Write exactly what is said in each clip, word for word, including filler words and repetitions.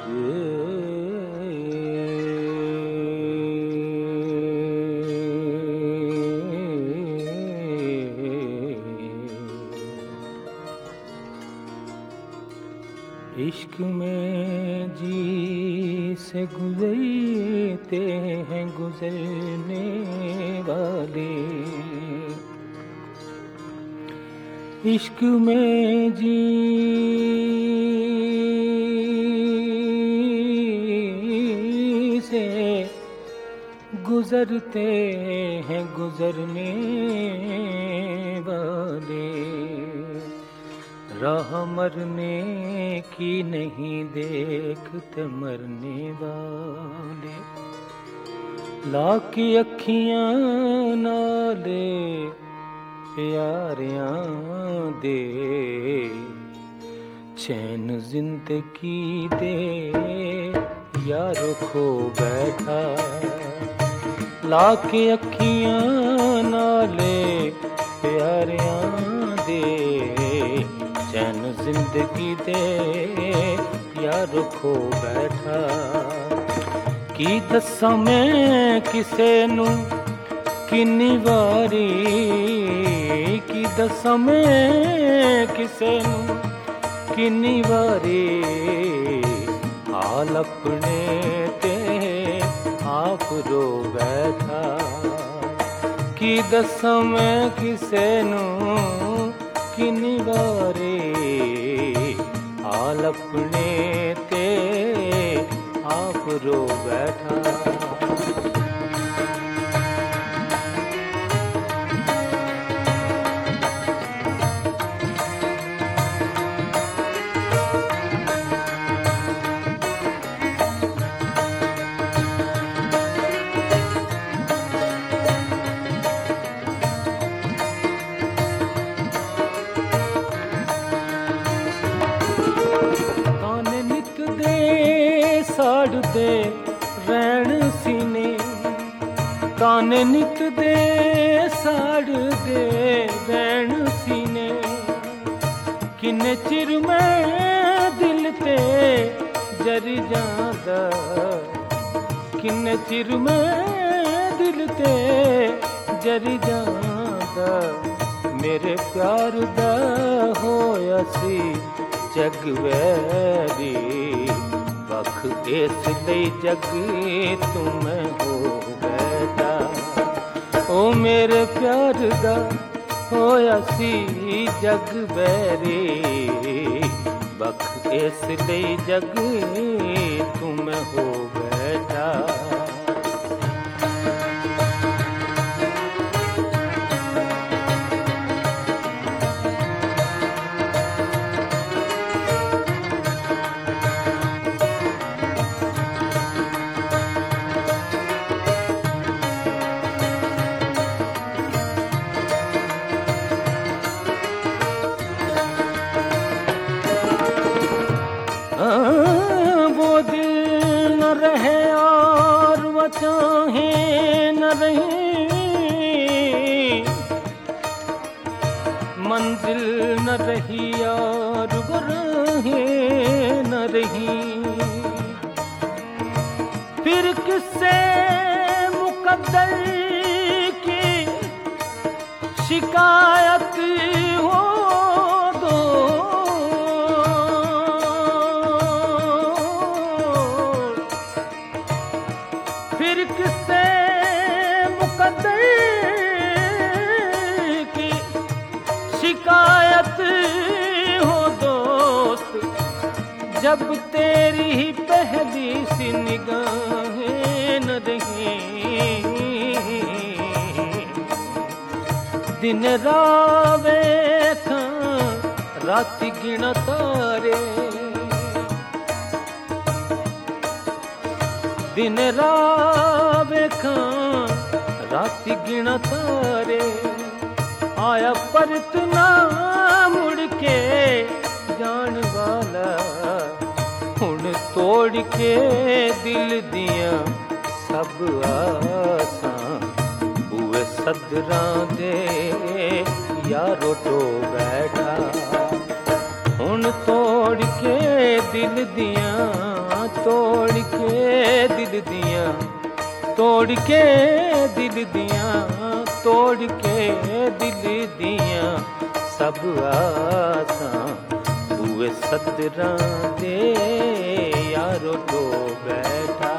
इश्क में जी से गुजरते हैं गुजरने वाले, इश्क में जी से गुजरते हैं गुजरने वाले, राह मरने की नहीं देखते मरने वाले, लाकी अखियां नाले प्यारियां दे, चैन जिंदगी दे यारो खो बैठा, लाकी अखियां नाले प्यारियां दे, चैन जिंदगी दे यारो खो बैठा। की दस्सां मैं किसे नू किन्नी वारी, की दस्सां मैं किसे नू किन्नी वारी, हाल अपने ते आप रो बैठा। की दस्सां मैं किसे नू किन्नी वारी, हाल अपने ते आप रो बैठा। साड़ दे रैण सीने, ताने नित दे साड़ दे रैण सीने, किन्ने चिर मैं दिल ते जरी जांदा, किन्ने चिर मैं दिल ते जरी जांदा, मेरे प्यार दा होया सी जग वैरी, वख इस लई जग तुम हो बैठा। ओ मेरे प्यार दा होया सी जग बैरी, वख इस लई जग तुम हो बैठा। वो दिल न रहे और वो चाहे न रहे, मंजिल न रही और वो रहे न रही, फिर किससे मुकद्दर की शिकायत हो दो, फिर किससे मुकद्दर की शिकायत हो दोस्त, जब तेरी ही पहली सी निगाहें न रही, दिन रावे था रात गिना तारे, दिन रावे खां रात गिना तारे, आया परत ना मुड़ के जान वाला, हुण तोड़ के दिल दिया सब आसां, बुए सदरां दे यारो टो बैठा, हुण तोड़ के दिल दियां तोड़ के दिल दियां तोड़ के दिल दियां तोड़ के दिल दियां सब आसां हुए सतरां दे यारो तो बैठा।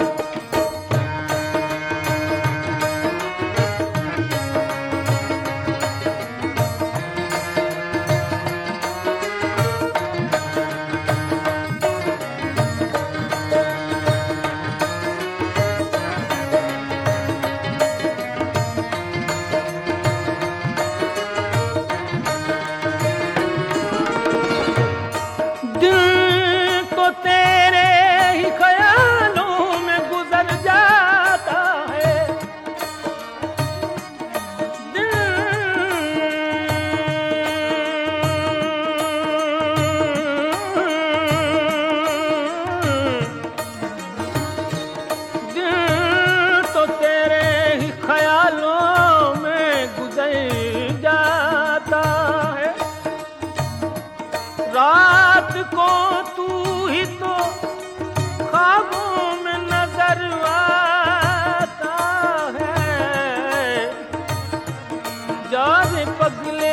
रात को तू ही तो ख्वाबों में नजर आता है। जा रे पगले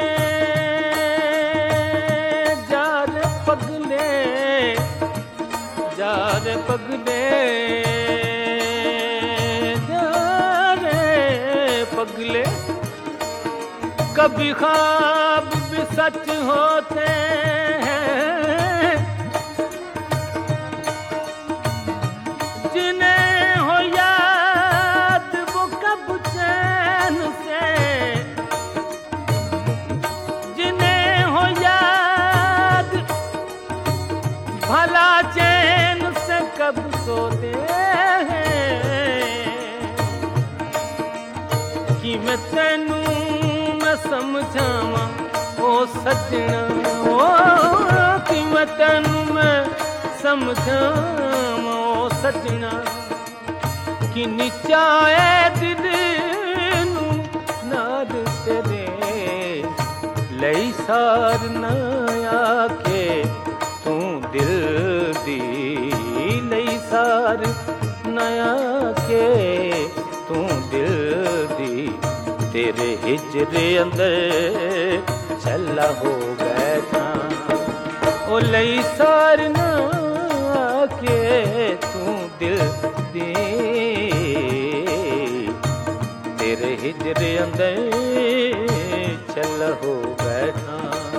जा रे पगले जा रे पगले जा रे पगले कभी ख्वाब भी सच होते हैं जिन्हें हो याद वो कब चैन से जिन्हें हो याद भला चैन से कब सोते हैं कि मैं तेनू समझावा ओ सजना ओ कि मैं तैनू मैं समझावा ओ सजना कि निचाए दिल नू नाद तेरे लई सार ना आके तू दिल दी लई सार ना आके तू दिल दी तेरे हिजरे अंदर छल्ला हो बैठा ओ लई सार ना के तू दिल दे तेरे हिजरे अंदर छल्ला हो बैठा।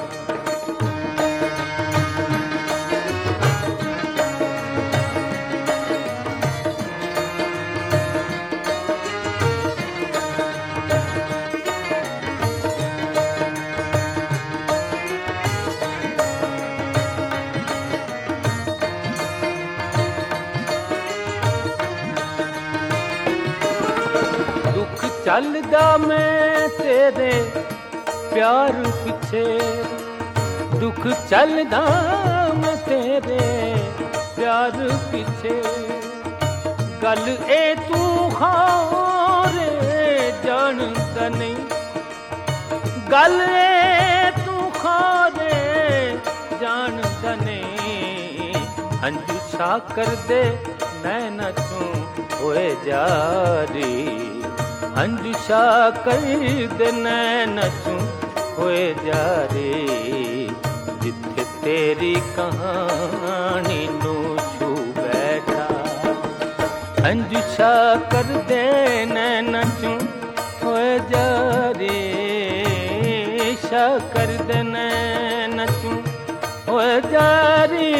चलदा मैं तेरे प्यार पिछे दुख चलदा मैं तेरे प्यार पिछे गल ए तू खारे जानदा नहीं गल ए तू खारे जानदा नहीं हंजू छा कर दे नैना चूं होए जारी हंजुशा कर दे नैना चूं होए जा रे जिथे तेरी कहानी नू छू बैठा हंजुशा कर दे नैना चूं होए जा रे शा कर दे नैना चूं होए जा रे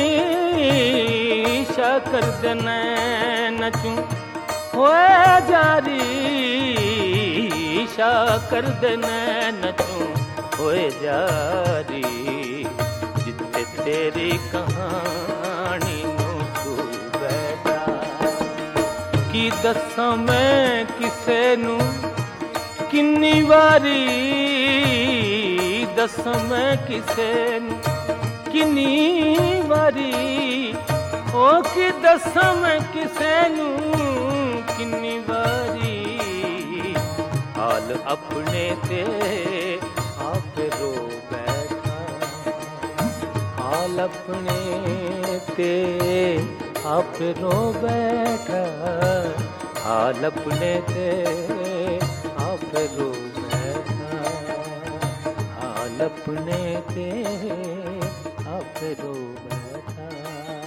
शा कर दे नैना चूं होए जारी शा कर दे नैना चूं होए जारी जिथे तेरी कहानी नू तू बैठा की दसां मैं किसे नू किन्नी वारी दसां मैं किसे नू किन्नी वारी ओ की दसां मैं किसे नू किन्नी वारी हाल अपने ते आप रो बैठा हाल हाल अपने ते आप रो बैठा, हाल अपने ते आप रो बैठा, हाल अपने ते आप रो बैठा।